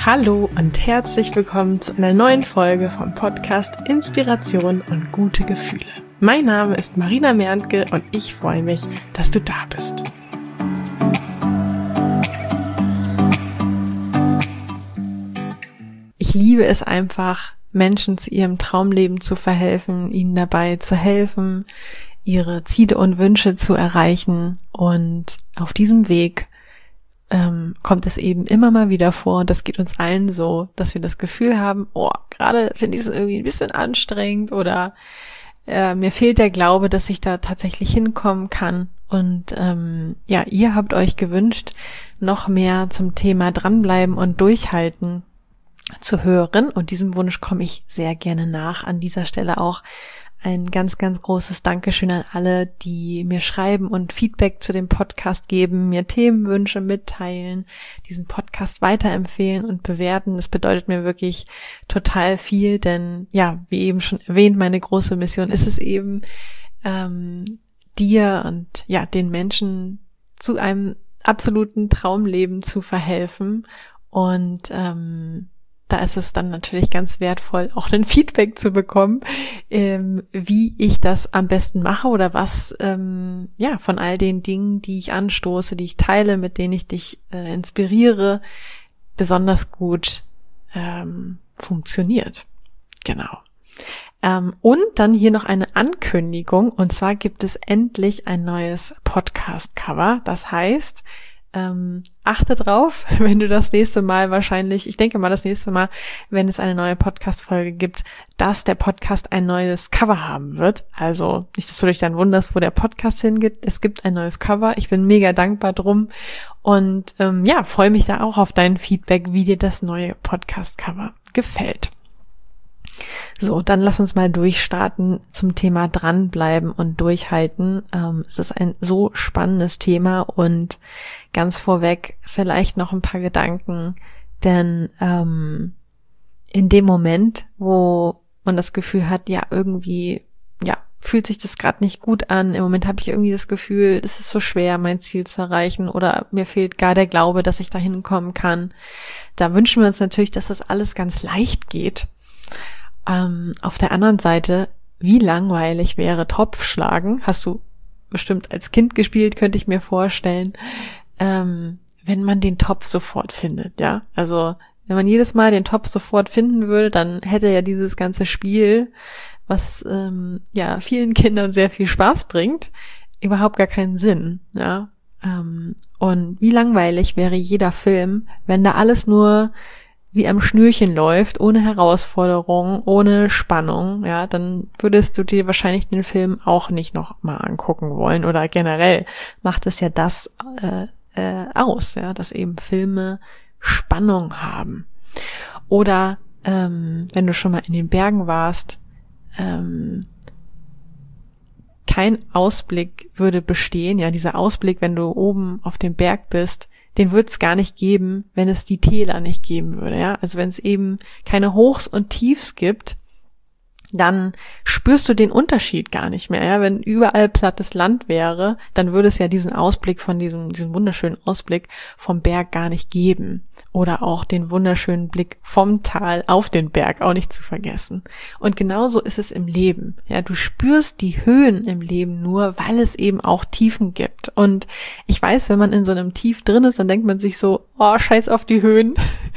Hallo und herzlich willkommen zu einer neuen Folge vom Podcast Inspiration und gute Gefühle. Mein Name ist Marina Merntke und ich freue mich, dass du da bist. Ich liebe es einfach, Menschen zu ihrem Traumleben zu verhelfen, ihnen dabei zu helfen, ihre Ziele und Wünsche zu erreichen. Und auf diesem Weg kommt es eben immer mal wieder vor, und das geht uns allen so, dass wir das Gefühl haben, gerade finde ich es irgendwie ein bisschen anstrengend oder mir fehlt der Glaube, dass ich da tatsächlich hinkommen kann. Und ihr habt euch gewünscht, noch mehr zum Thema dranbleiben und durchhalten zu hören, und diesem Wunsch komme ich sehr gerne nach. An dieser Stelle auch ein ganz, ganz großes Dankeschön an alle, die mir schreiben und Feedback zu dem Podcast geben, mir Themenwünsche mitteilen, diesen Podcast weiterempfehlen und bewerten. Das bedeutet mir wirklich total viel, denn ja, wie eben schon erwähnt, meine große Mission ist es eben, dir und ja, den Menschen zu einem absoluten Traumleben zu verhelfen. Und da ist es dann natürlich ganz wertvoll, auch ein Feedback zu bekommen, wie ich das am besten mache oder was von all den Dingen, die ich anstoße, die ich teile, mit denen ich dich inspiriere, besonders gut funktioniert. Genau. Und dann hier noch eine Ankündigung, und zwar gibt es endlich ein neues Podcast-Cover. Das heißt, achte drauf, wenn du das nächste Mal das nächste Mal, wenn es eine neue Podcast-Folge gibt, dass der Podcast ein neues Cover haben wird. Also nicht, dass du dich dann wunderst, wo der Podcast hingeht. Es gibt ein neues Cover. Ich bin mega dankbar drum und freue mich da auch auf dein Feedback, wie dir das neue Podcast-Cover gefällt. So, dann lass uns mal durchstarten zum Thema dranbleiben und durchhalten. Es ist ein so spannendes Thema, und ganz vorweg vielleicht noch ein paar Gedanken, denn in dem Moment, wo man das Gefühl hat, fühlt sich das gerade nicht gut an, im Moment habe ich irgendwie das Gefühl, es ist so schwer, mein Ziel zu erreichen, oder mir fehlt gar der Glaube, dass ich da hinkommen kann, da wünschen wir uns natürlich, dass das alles ganz leicht geht. Auf der anderen Seite, wie langweilig wäre Topfschlagen? Hast du bestimmt als Kind gespielt, könnte ich mir vorstellen, wenn man den Topf sofort findet, ja? Also, wenn man jedes Mal den Topf sofort finden würde, dann hätte ja dieses ganze Spiel, was vielen Kindern sehr viel Spaß bringt, überhaupt gar keinen Sinn, ja? Und wie langweilig wäre jeder Film, wenn da alles nur wie am Schnürchen läuft, ohne Herausforderung, ohne Spannung, ja, dann würdest du dir wahrscheinlich den Film auch nicht noch mal angucken wollen, oder generell macht es ja das aus, ja, dass eben Filme Spannung haben. Oder wenn du schon mal in den Bergen warst, kein Ausblick würde bestehen, ja, dieser Ausblick, wenn du oben auf dem Berg bist, den wird es gar nicht geben, wenn es die Täler nicht geben würde, ja. Also wenn es eben keine Hochs und Tiefs gibt, dann spürst du den Unterschied gar nicht mehr, ja. Wenn überall plattes Land wäre, dann würde es ja diesen Ausblick von diesem wunderschönen Ausblick vom Berg gar nicht geben. Oder auch den wunderschönen Blick vom Tal auf den Berg, auch nicht zu vergessen. Und genauso ist es im Leben, ja. Du spürst die Höhen im Leben nur, weil es eben auch Tiefen gibt. Und ich weiß, wenn man in so einem Tief drin ist, dann denkt man sich so, scheiß auf die Höhen.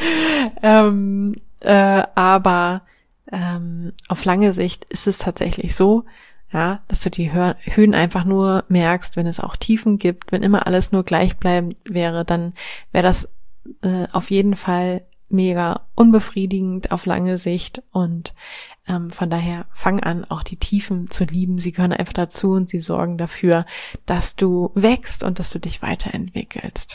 Aber auf lange Sicht ist es tatsächlich so, ja, dass du die Höhen einfach nur merkst, wenn es auch Tiefen gibt. Wenn immer alles nur gleichbleibend wäre, dann wäre das auf jeden Fall mega unbefriedigend auf lange Sicht, und von daher fang an, auch die Tiefen zu lieben. Sie gehören einfach dazu, und sie sorgen dafür, dass du wächst und dass du dich weiterentwickelst.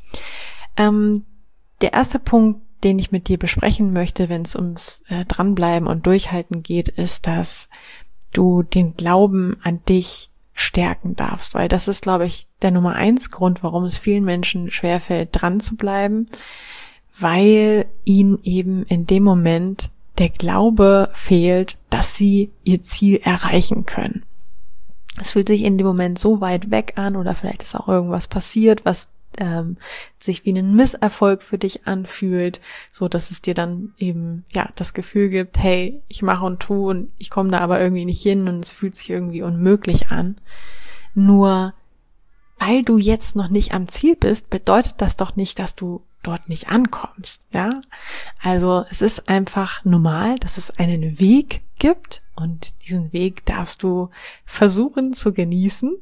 Der erste Punkt, den ich mit dir besprechen möchte, wenn es ums Dranbleiben und Durchhalten geht, ist, dass du den Glauben an dich stärken darfst, weil das ist, glaube ich, der Nummer 1 Grund, warum es vielen Menschen schwerfällt, dran zu bleiben, weil ihnen eben in dem Moment der Glaube fehlt, dass sie ihr Ziel erreichen können. Es fühlt sich in dem Moment so weit weg an, oder vielleicht ist auch irgendwas passiert, was sich wie ein Misserfolg für dich anfühlt, so dass es dir dann eben das Gefühl gibt, hey, ich mache und tue und ich komme da aber irgendwie nicht hin und es fühlt sich irgendwie unmöglich an. Nur weil du jetzt noch nicht am Ziel bist, bedeutet das doch nicht, dass du dort nicht ankommst, ja? Also es ist einfach normal, dass es einen Weg gibt und diesen Weg darfst du versuchen zu genießen.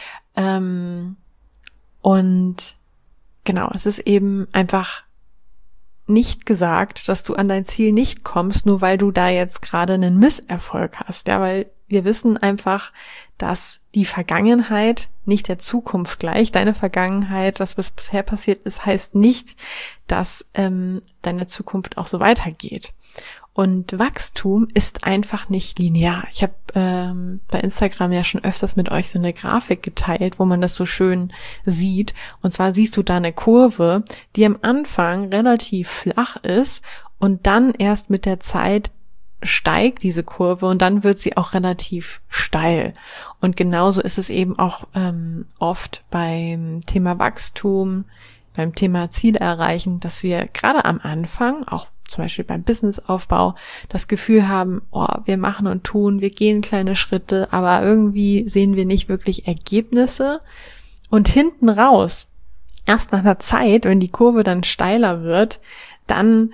Und genau, es ist eben einfach nicht gesagt, dass du an dein Ziel nicht kommst, nur weil du da jetzt gerade einen Misserfolg hast, ja, weil wir wissen einfach, dass die Vergangenheit nicht der Zukunft gleicht. Deine Vergangenheit, das was bisher passiert ist, heißt nicht, dass deine Zukunft auch so weitergeht. Und Wachstum ist einfach nicht linear. Ich habe bei Instagram ja schon öfters mit euch so eine Grafik geteilt, wo man das so schön sieht. Und zwar siehst du da eine Kurve, die am Anfang relativ flach ist und dann erst mit der Zeit steigt diese Kurve und dann wird sie auch relativ steil. Und genauso ist es eben auch oft beim Thema Wachstum, beim Thema Ziele erreichen, dass wir gerade am Anfang, auch zum Beispiel beim Businessaufbau, das Gefühl haben, wir machen und tun, wir gehen kleine Schritte, aber irgendwie sehen wir nicht wirklich Ergebnisse. Und hinten raus, erst nach einer Zeit, wenn die Kurve dann steiler wird, dann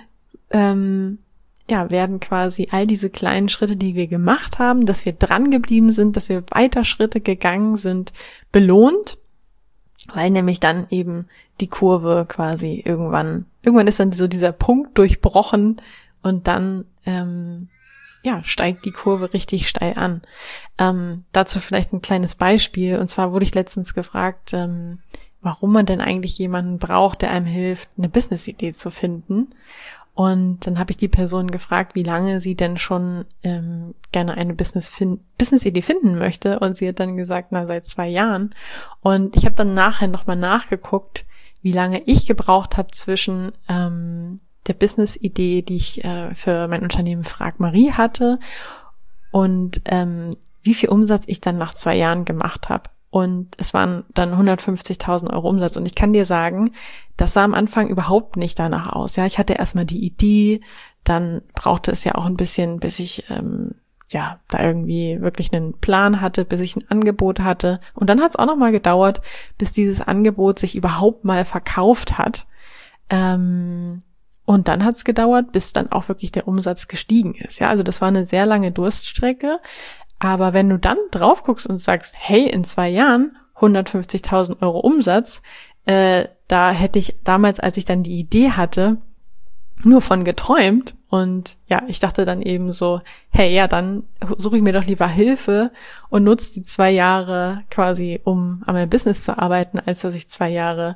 werden quasi all diese kleinen Schritte, die wir gemacht haben, dass wir dran geblieben sind, dass wir weiter Schritte gegangen sind, belohnt, weil nämlich dann eben die Kurve quasi irgendwann ist dann so dieser Punkt durchbrochen und dann steigt die Kurve richtig steil an. Dazu vielleicht ein kleines Beispiel, und zwar wurde ich letztens gefragt, warum man denn eigentlich jemanden braucht, der einem hilft, eine Business-Idee zu finden. Und dann habe ich die Person gefragt, wie lange sie denn schon gerne eine Business-Idee finden möchte. Und sie hat dann gesagt, seit 2 Jahren. Und ich habe dann nachher nochmal nachgeguckt, wie lange ich gebraucht habe zwischen der Business-Idee, die ich für mein Unternehmen Frag Marie hatte, und wie viel Umsatz ich dann nach 2 Jahren gemacht habe. Und es waren dann 150.000 Euro Umsatz. Und ich kann dir sagen, das sah am Anfang überhaupt nicht danach aus. Ja, ich hatte erstmal die Idee, dann brauchte es ja auch ein bisschen, bis ich da irgendwie wirklich einen Plan hatte, bis ich ein Angebot hatte. Und dann hat es auch nochmal gedauert, bis dieses Angebot sich überhaupt mal verkauft hat. Und dann hat es gedauert, bis dann auch wirklich der Umsatz gestiegen ist. Ja, also das war eine sehr lange Durststrecke. Aber wenn du dann drauf guckst und sagst, hey, in 2 Jahren 150.000 Euro Umsatz, da hätte ich damals, als ich dann die Idee hatte, nur von geträumt. Und ja, ich dachte dann eben so, hey, ja, dann suche ich mir doch lieber Hilfe und nutze die 2 Jahre quasi, um an meinem Business zu arbeiten, als dass ich 2 Jahre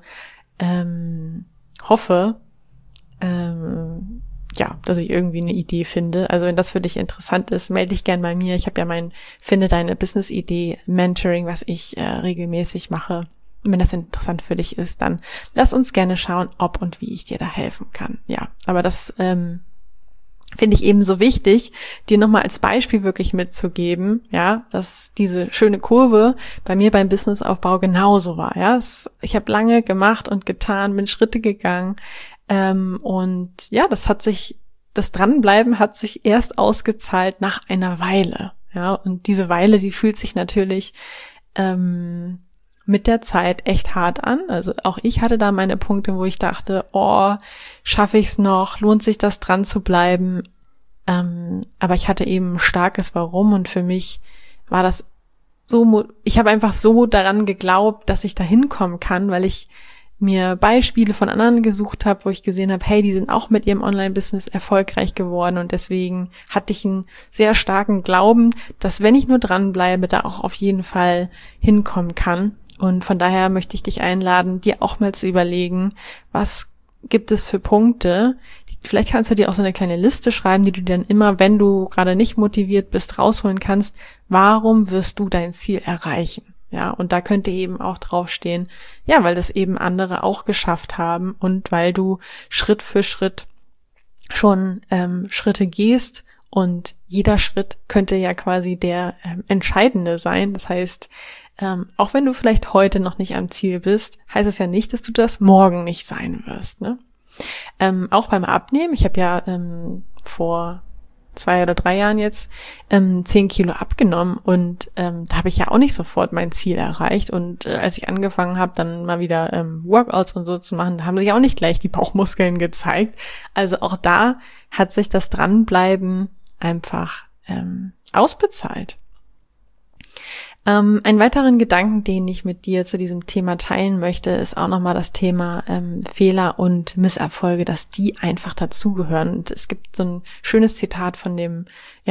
hoffe, dass ich irgendwie eine Idee finde. Also wenn das für dich interessant ist, melde dich gern bei mir. Ich habe ja mein Finde deine Business-Idee Mentoring, was ich regelmäßig mache. Und wenn das interessant für dich ist, dann lass uns gerne schauen, ob und wie ich dir da helfen kann. Ja, aber das finde ich eben so wichtig, dir nochmal als Beispiel wirklich mitzugeben, ja, dass diese schöne Kurve bei mir beim Businessaufbau genauso war. Ja, ich habe lange gemacht und getan, bin Schritte gegangen. Und ja, das Dranbleiben hat sich erst ausgezahlt nach einer Weile. Ja, und diese Weile, die fühlt sich natürlich mit der Zeit echt hart an. Also auch ich hatte da meine Punkte, wo ich dachte, schaffe ich es noch? Lohnt sich das, dran zu bleiben? Aber ich hatte eben ein starkes Warum, und für mich war das so, ich habe einfach so daran geglaubt, dass ich da hinkommen kann, weil ich mir Beispiele von anderen gesucht habe, wo ich gesehen habe, hey, die sind auch mit ihrem Online-Business erfolgreich geworden, und deswegen hatte ich einen sehr starken Glauben, dass wenn ich nur dranbleibe, da auch auf jeden Fall hinkommen kann. Und von daher möchte ich dich einladen, dir auch mal zu überlegen, was gibt es für Punkte. Vielleicht kannst du dir auch so eine kleine Liste schreiben, die du dann immer, wenn du gerade nicht motiviert bist, rausholen kannst. Warum wirst du dein Ziel erreichen? Ja, und da könnte eben auch draufstehen, ja, weil das eben andere auch geschafft haben und weil du Schritt für Schritt schon Schritte gehst Und jeder Schritt könnte ja quasi der entscheidende sein. Das heißt, auch wenn du vielleicht heute noch nicht am Ziel bist, heißt es ja nicht, dass du das morgen nicht sein wirst, ne? Auch beim Abnehmen. Ich habe ja vor 2 oder 3 Jahren jetzt 10 Kilo abgenommen und da habe ich ja auch nicht sofort mein Ziel erreicht. Und als ich angefangen habe, dann mal wieder Workouts und so zu machen, haben sich auch nicht gleich die Bauchmuskeln gezeigt. Also auch da hat sich das Dranbleiben einfach ausbezahlt. Einen weiteren Gedanken, den ich mit dir zu diesem Thema teilen möchte, ist auch nochmal das Thema Fehler und Misserfolge, dass die einfach dazugehören. Und es gibt so ein schönes Zitat von dem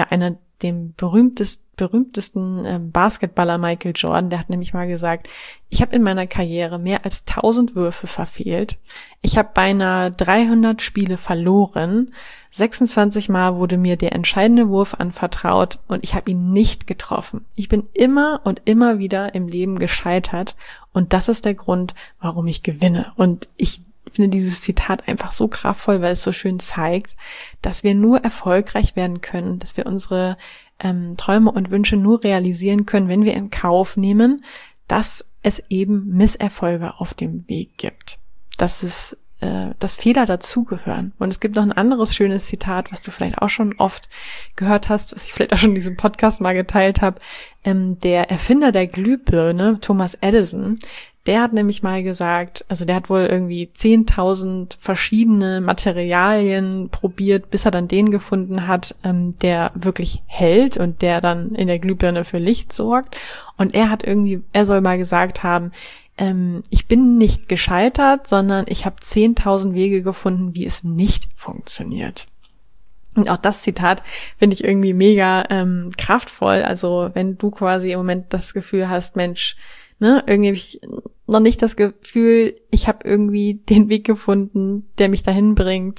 berühmtesten Basketballer Michael Jordan, der hat nämlich mal gesagt, ich habe in meiner Karriere mehr als 1000 Würfe verfehlt. Ich habe beinahe 300 Spiele verloren. 26 Mal wurde mir der entscheidende Wurf anvertraut und ich habe ihn nicht getroffen. Ich bin immer und immer wieder im Leben gescheitert und das ist der Grund, warum ich gewinne. Und ich finde dieses Zitat einfach so kraftvoll, weil es so schön zeigt, dass wir nur erfolgreich werden können, dass wir unsere Träume und Wünsche nur realisieren können, wenn wir in Kauf nehmen, dass es eben Misserfolge auf dem Weg gibt. Dass Fehler dazugehören. Und es gibt noch ein anderes schönes Zitat, was du vielleicht auch schon oft gehört hast, was ich vielleicht auch schon in diesem Podcast mal geteilt habe. Der Erfinder der Glühbirne, Thomas Edison, der hat nämlich mal gesagt, also der hat wohl irgendwie 10.000 verschiedene Materialien probiert, bis er dann den gefunden hat, der wirklich hält und der dann in der Glühbirne für Licht sorgt. Und er soll mal gesagt haben, ich bin nicht gescheitert, sondern ich habe 10.000 Wege gefunden, wie es nicht funktioniert. Und auch das Zitat finde ich irgendwie mega kraftvoll. Also wenn du quasi im Moment das Gefühl hast, Mensch, ne, irgendwie habe ich noch nicht das Gefühl, ich habe irgendwie den Weg gefunden, der mich dahin bringt,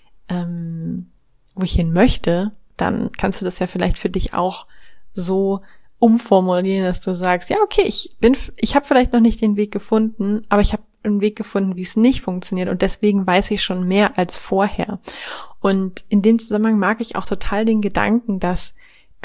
wo ich hin möchte, dann kannst du das ja vielleicht für dich auch so umformulieren, dass du sagst, ja, okay, ich habe vielleicht noch nicht den Weg gefunden, aber ich habe einen Weg gefunden, wie es nicht funktioniert und deswegen weiß ich schon mehr als vorher. Und in dem Zusammenhang mag ich auch total den Gedanken, dass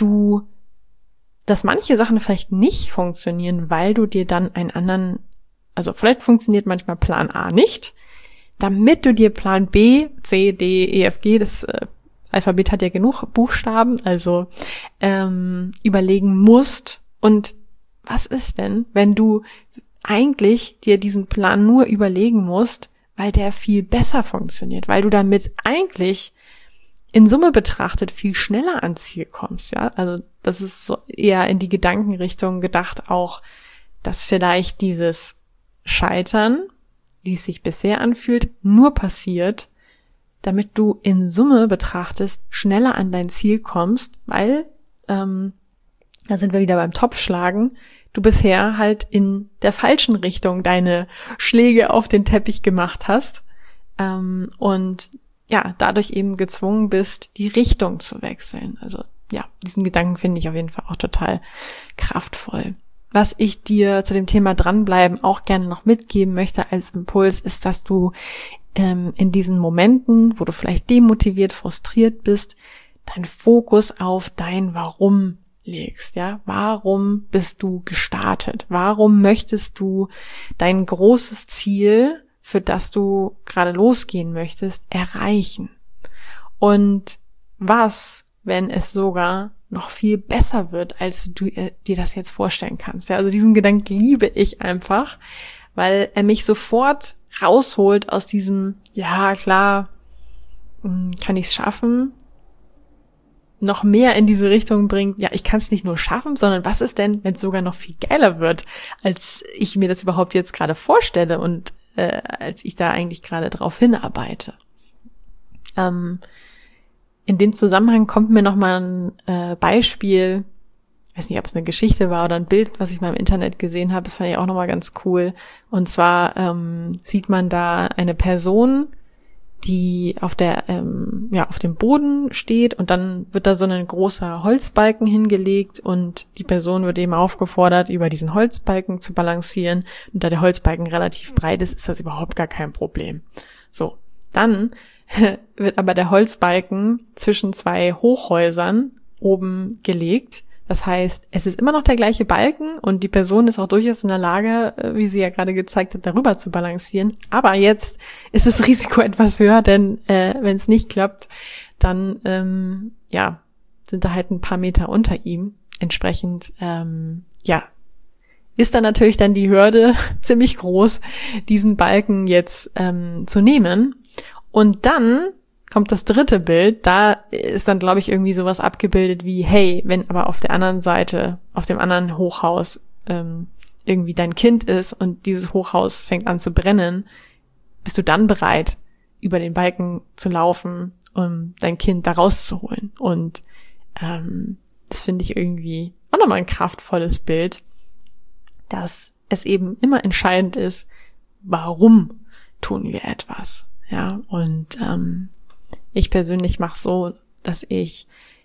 manche Sachen vielleicht nicht funktionieren, weil du dir dann also vielleicht funktioniert manchmal Plan A nicht, damit du dir Plan B, C, D, E, F, G, das Alphabet hat ja genug Buchstaben, also überlegen musst. Und was ist denn, wenn du eigentlich dir diesen Plan nur überlegen musst, weil der viel besser funktioniert, weil du damit eigentlich in Summe betrachtet viel schneller ans Ziel kommst, ja? Also das ist so eher in die Gedankenrichtung gedacht auch, dass vielleicht dieses Scheitern, wie es sich bisher anfühlt, nur passiert, damit du in Summe betrachtest, schneller an dein Ziel kommst, weil, da sind wir wieder beim Topfschlagen, du bisher halt in der falschen Richtung deine Schläge auf den Teppich gemacht hast und ja, dadurch eben gezwungen bist, die Richtung zu wechseln. Also ja, diesen Gedanken finde ich auf jeden Fall auch total kraftvoll. Was ich dir zu dem Thema dranbleiben auch gerne noch mitgeben möchte als Impuls, ist, dass du in diesen Momenten, wo du vielleicht demotiviert, frustriert bist, deinen Fokus auf dein Warum legst, ja? Warum bist du gestartet? Warum möchtest du dein großes Ziel, für das du gerade losgehen möchtest, erreichen? Und was, wenn es sogar noch viel besser wird, als du dir das jetzt vorstellen kannst? Ja, also diesen Gedanken liebe ich einfach, weil er mich sofort rausholt aus diesem, ja klar, kann ich es schaffen, noch mehr in diese Richtung bringt, ja, ich kann es nicht nur schaffen, sondern was ist denn, wenn es sogar noch viel geiler wird, als ich mir das überhaupt jetzt gerade vorstelle und als ich da eigentlich gerade drauf hinarbeite. In dem Zusammenhang kommt mir noch mal ein Beispiel, ich weiß nicht, ob es eine Geschichte war oder ein Bild, was ich mal im Internet gesehen habe, das fand ich auch noch mal ganz cool. Und zwar sieht man da eine Person, die auf dem Boden steht und dann wird da so ein großer Holzbalken hingelegt und die Person wird eben aufgefordert, über diesen Holzbalken zu balancieren. Und da der Holzbalken relativ breit ist, ist das überhaupt gar kein Problem. So, dann wird aber der Holzbalken zwischen 2 Hochhäusern oben gelegt. Das heißt, es ist immer noch der gleiche Balken und die Person ist auch durchaus in der Lage, wie sie ja gerade gezeigt hat, darüber zu balancieren. Aber jetzt ist das Risiko etwas höher, denn wenn es nicht klappt, dann sind da halt ein paar Meter unter ihm. Entsprechend, ist dann natürlich dann die Hürde ziemlich groß, diesen Balken jetzt zu nehmen. Und dann kommt das dritte Bild, da ist dann, glaube ich, irgendwie sowas abgebildet wie, hey, wenn aber auf der anderen Seite, auf dem anderen Hochhaus irgendwie dein Kind ist und dieses Hochhaus fängt an zu brennen, bist du dann bereit, über den Balken zu laufen, um dein Kind da rauszuholen. Und das finde ich irgendwie auch nochmal ein kraftvolles Bild, dass es eben immer entscheidend ist, warum tun wir etwas. Ja, und ich persönlich mache so, dass ich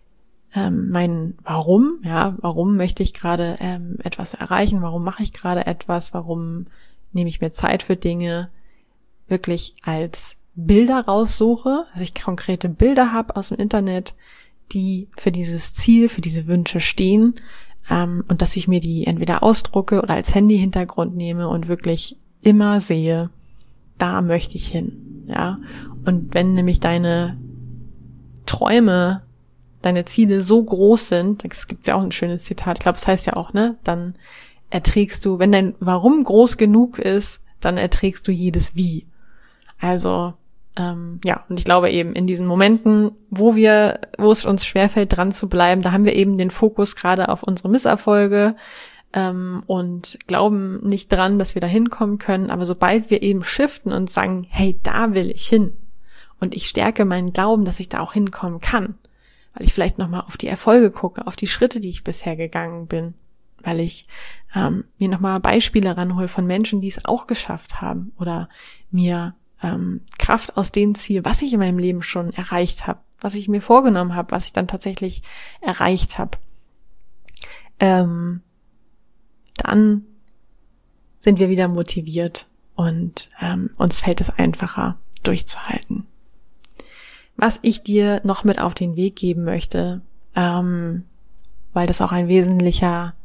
mein Warum, warum möchte ich gerade etwas erreichen, warum mache ich gerade etwas, warum nehme ich mir Zeit für Dinge, wirklich als Bilder raussuche, dass ich konkrete Bilder habe aus dem Internet, die für dieses Ziel, für diese Wünsche stehen, und dass ich mir die entweder ausdrucke oder als Handy-Hintergrund nehme und wirklich immer sehe, da möchte ich hin, ja. Und wenn nämlich deine Träume, deine Ziele so groß sind, es gibt ja auch ein schönes Zitat, ich glaube, das heißt ja auch, ne, dann erträgst du, wenn dein Warum groß genug ist, dann erträgst du jedes Wie. Also, und ich glaube eben in diesen Momenten, wo es uns schwerfällt, dran zu bleiben, da haben wir eben den Fokus gerade auf unsere Misserfolge, und glauben nicht dran, dass wir da hinkommen können. Aber sobald wir eben shiften und sagen, hey, da will ich hin, und ich stärke meinen Glauben, dass ich da auch hinkommen kann, weil ich vielleicht nochmal auf die Erfolge gucke, auf die Schritte, die ich bisher gegangen bin, weil ich mir nochmal Beispiele ranhole von Menschen, die es auch geschafft haben, oder mir Kraft aus dem Ziel, was ich in meinem Leben schon erreicht habe, was ich mir vorgenommen habe, was ich dann tatsächlich erreicht habe, dann sind wir wieder motiviert und uns fällt es einfacher, durchzuhalten. Was ich dir noch mit auf den Weg geben möchte, weil das auch ein wesentlicher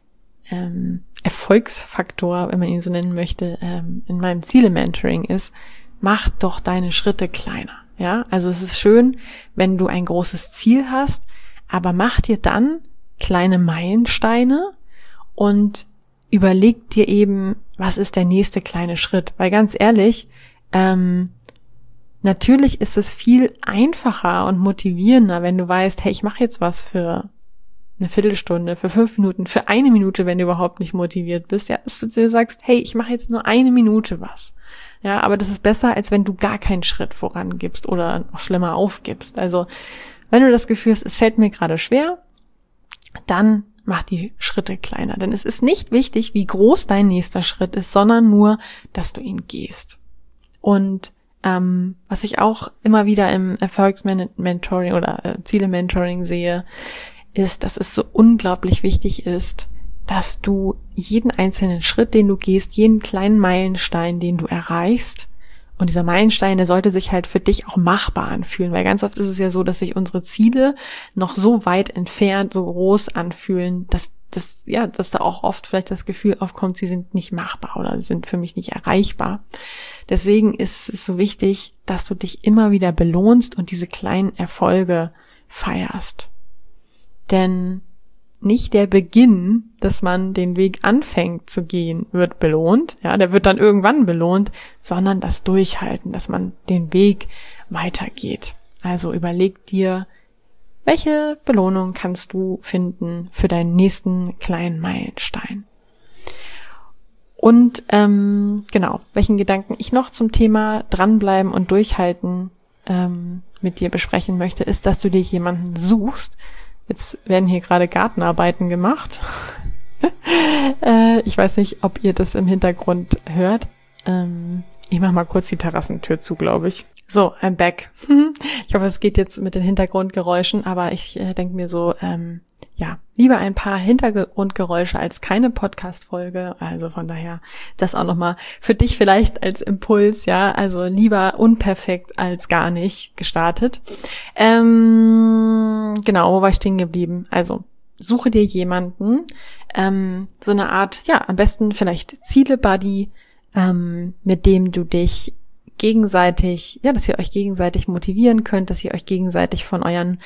Erfolgsfaktor, wenn man ihn so nennen möchte, in meinem Ziele-Mentoring ist, mach doch deine Schritte kleiner. Ja, also es ist schön, wenn du ein großes Ziel hast, aber mach dir dann kleine Meilensteine und überleg dir eben, was ist der nächste kleine Schritt. Weil ganz ehrlich, natürlich ist es viel einfacher und motivierender, wenn du weißt, hey, ich mache jetzt was für eine Viertelstunde, für 5 Minuten, für 1 Minute, wenn du überhaupt nicht motiviert bist, ja, dass du dir sagst, hey, ich mache jetzt nur 1 Minute was. Ja, aber das ist besser, als wenn du gar keinen Schritt vorangibst oder noch schlimmer aufgibst. Also, wenn du das Gefühl hast, es fällt mir gerade schwer, dann mach die Schritte kleiner. Denn es ist nicht wichtig, wie groß dein nächster Schritt ist, sondern nur, dass du ihn gehst. Und was ich auch immer wieder im Erfolgsmentoring oder Ziele-Mentoring sehe, ist, dass es so unglaublich wichtig ist, dass du jeden einzelnen Schritt, den du gehst, jeden kleinen Meilenstein, den du erreichst, und dieser Meilenstein, der sollte sich halt für dich auch machbar anfühlen, weil ganz oft ist es ja so, dass sich unsere Ziele noch so weit entfernt, so groß anfühlen, dass da auch oft vielleicht das Gefühl aufkommt, sie sind nicht machbar oder sind für mich nicht erreichbar. Deswegen ist es so wichtig, dass du dich immer wieder belohnst und diese kleinen Erfolge feierst. Denn nicht der Beginn, dass man den Weg anfängt zu gehen, wird belohnt. Ja, der wird dann irgendwann belohnt, sondern das Durchhalten, dass man den Weg weitergeht. Also überleg dir, welche Belohnung kannst du finden für deinen nächsten kleinen Meilenstein. Und welchen Gedanken ich noch zum Thema dranbleiben und durchhalten mit dir besprechen möchte, ist, dass du dir jemanden suchst. Jetzt werden hier gerade Gartenarbeiten gemacht. Ich weiß nicht, ob ihr das im Hintergrund hört. Ich mache mal kurz die Terrassentür zu, glaube ich. So, I'm back. Ich hoffe, es geht jetzt mit den Hintergrundgeräuschen, aber ich denke mir so, lieber ein paar Hintergrundgeräusche als keine Podcast-Folge. Also von daher das auch nochmal für dich vielleicht als Impuls, ja. Also lieber unperfekt als gar nicht gestartet. Genau, wo war ich stehen geblieben? Also suche dir jemanden, so eine Art, am besten vielleicht Ziele-Buddy, mit dem du dich gegenseitig, dass ihr euch gegenseitig motivieren könnt, dass ihr euch gegenseitig von euren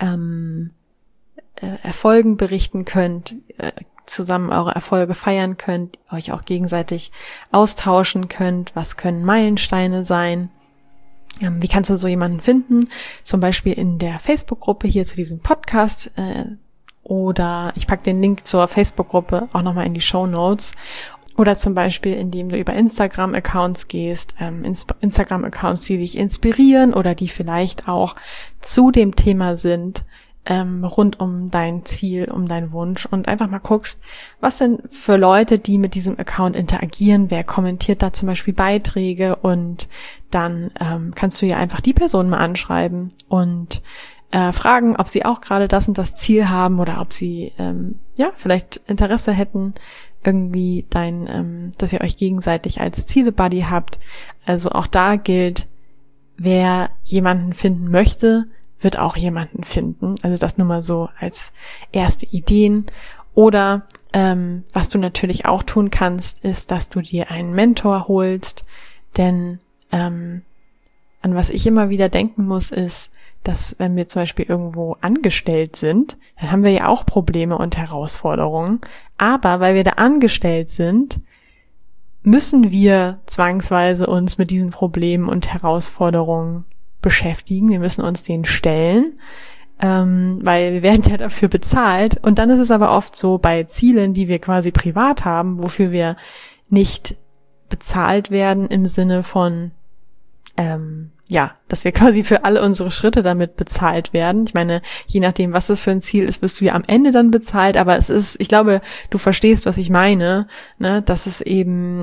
Erfolgen berichten könnt, zusammen eure Erfolge feiern könnt, euch auch gegenseitig austauschen könnt. Was können Meilensteine sein? Wie kannst du so jemanden finden? Zum Beispiel in der Facebook-Gruppe hier zu diesem Podcast, oder ich packe den Link zur Facebook-Gruppe auch nochmal in die Shownotes. Oder zum Beispiel, indem du über Instagram-Accounts gehst, Instagram-Accounts, die dich inspirieren oder die vielleicht auch zu dem Thema sind, rund um dein Ziel, um deinen Wunsch, und einfach mal guckst, was sind für Leute, die mit diesem Account interagieren, wer kommentiert da zum Beispiel Beiträge, und dann kannst du ja einfach die Person mal anschreiben und fragen, ob sie auch gerade das und das Ziel haben oder ob sie vielleicht Interesse hätten, irgendwie dass ihr euch gegenseitig als Ziele-Buddy habt. Also auch da gilt, wer jemanden finden möchte, wird auch jemanden finden. Also das nur mal so als erste Ideen. Oder was du natürlich auch tun kannst, ist, dass du dir einen Mentor holst. Denn an was ich immer wieder denken muss, ist, dass wenn wir zum Beispiel irgendwo angestellt sind, dann haben wir ja auch Probleme und Herausforderungen. Aber weil wir da angestellt sind, müssen wir zwangsweise uns mit diesen Problemen und Herausforderungen beschäftigen. Wir müssen uns denen stellen, weil wir werden ja dafür bezahlt. Und dann ist es aber oft so bei Zielen, die wir quasi privat haben, wofür wir nicht bezahlt werden im Sinne von dass wir quasi für alle unsere Schritte damit bezahlt werden. Ich meine, je nachdem, was das für ein Ziel ist, wirst du ja am Ende dann bezahlt, aber es ist, ich glaube, du verstehst, was ich meine, ne, dass es eben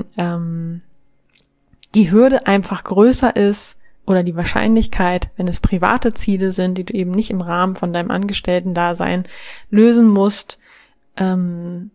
die Hürde einfach größer ist, oder die Wahrscheinlichkeit, wenn es private Ziele sind, die du eben nicht im Rahmen von deinem Angestellten-Dasein lösen musst, dann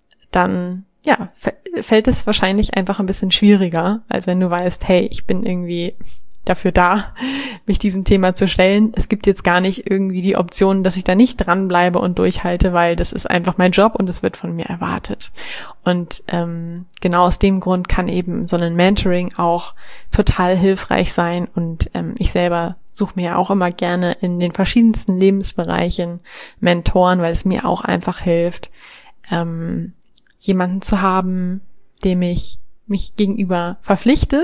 fällt es wahrscheinlich einfach ein bisschen schwieriger, als wenn du weißt, hey, ich bin irgendwie dafür da, mich diesem Thema zu stellen. Es gibt jetzt gar nicht irgendwie die Option, dass ich da nicht dranbleibe und durchhalte, weil das ist einfach mein Job und es wird von mir erwartet. Und genau aus dem Grund kann eben so ein Mentoring auch total hilfreich sein. Und ich selber suche mir auch immer gerne in den verschiedensten Lebensbereichen Mentoren, weil es mir auch einfach hilft, jemanden zu haben, dem ich mich gegenüber verpflichte,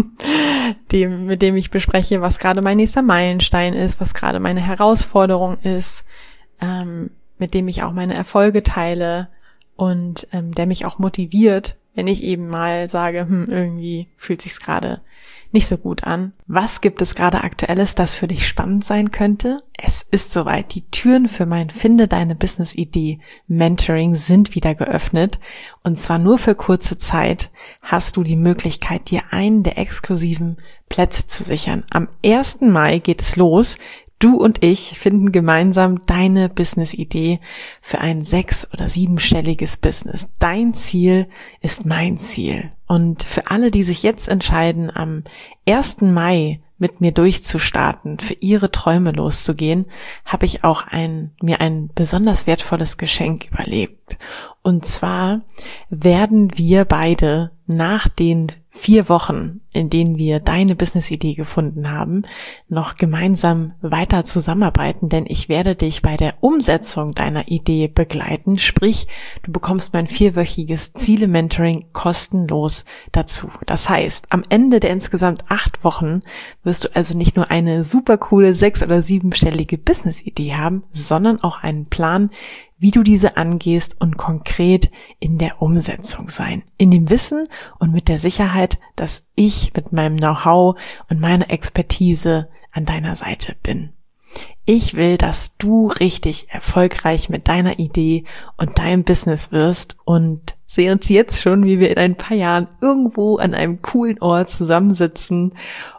mit dem ich bespreche, was gerade mein nächster Meilenstein ist, was gerade meine Herausforderung ist, mit dem ich auch meine Erfolge teile und der mich auch motiviert, wenn ich eben mal sage, irgendwie fühlt sich's gerade nicht so gut an. Was gibt es gerade Aktuelles, das für dich spannend sein könnte? Es ist soweit. Die Türen für mein Finde deine Business-Idee Mentoring sind wieder geöffnet. Und zwar nur für kurze Zeit hast du die Möglichkeit, dir einen der exklusiven Plätze zu sichern. Am 1. Mai geht es los. Du und ich finden gemeinsam deine Business-Idee für ein 6- oder 7-stelliges Business. Dein Ziel ist mein Ziel. Und für alle, die sich jetzt entscheiden, am 1. Mai mit mir durchzustarten, für ihre Träume loszugehen, habe ich auch mir ein besonders wertvolles Geschenk überlegt. Und zwar werden wir beide nach den 4 Wochen, in denen wir deine Business-Idee gefunden haben, noch gemeinsam weiter zusammenarbeiten, denn ich werde dich bei der Umsetzung deiner Idee begleiten, sprich, du bekommst mein 4-wöchiges Ziele-Mentoring kostenlos dazu. Das heißt, am Ende der insgesamt 8 Wochen wirst du also nicht nur eine super coole 6- oder 7-stellige Business-Idee haben, sondern auch einen Plan, wie du diese angehst und konkret in der Umsetzung sein. In dem Wissen und mit der Sicherheit, dass ich mit meinem Know-how und meiner Expertise an deiner Seite bin. Ich will, dass du richtig erfolgreich mit deiner Idee und deinem Business wirst, und sehe uns jetzt schon, wie wir in ein paar Jahren irgendwo an einem coolen Ort zusammensitzen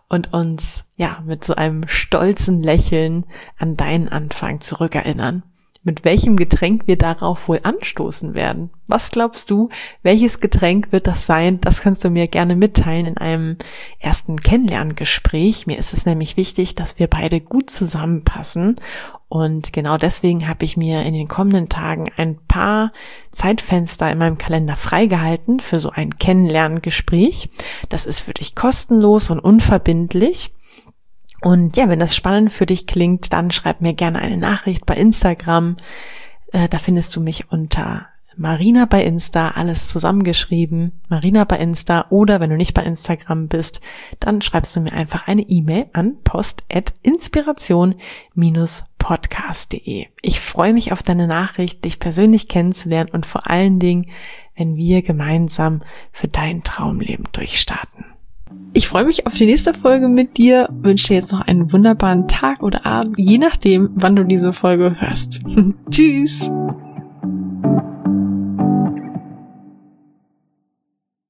und uns mit so einem stolzen Lächeln an deinen Anfang zurückerinnern. Mit welchem Getränk wir darauf wohl anstoßen werden? Was glaubst du, welches Getränk wird das sein? Das kannst du mir gerne mitteilen in einem ersten Kennenlerngespräch. Mir ist es nämlich wichtig, dass wir beide gut zusammenpassen. Und genau deswegen habe ich mir in den kommenden Tagen ein paar Zeitfenster in meinem Kalender freigehalten für so ein Kennenlerngespräch. Das ist für dich kostenlos und unverbindlich. Und wenn das spannend für dich klingt, dann schreib mir gerne eine Nachricht bei Instagram. Da findest du mich unter Marina bei Insta, alles zusammengeschrieben, Marina bei Insta. Oder wenn du nicht bei Instagram bist, dann schreibst du mir einfach eine E-Mail an post@inspiration-podcast.de. Ich freue mich auf deine Nachricht, dich persönlich kennenzulernen und vor allen Dingen, wenn wir gemeinsam für dein Traumleben durchstarten. Ich freue mich auf die nächste Folge mit dir, wünsche dir jetzt noch einen wunderbaren Tag oder Abend, je nachdem, wann du diese Folge hörst. Tschüss!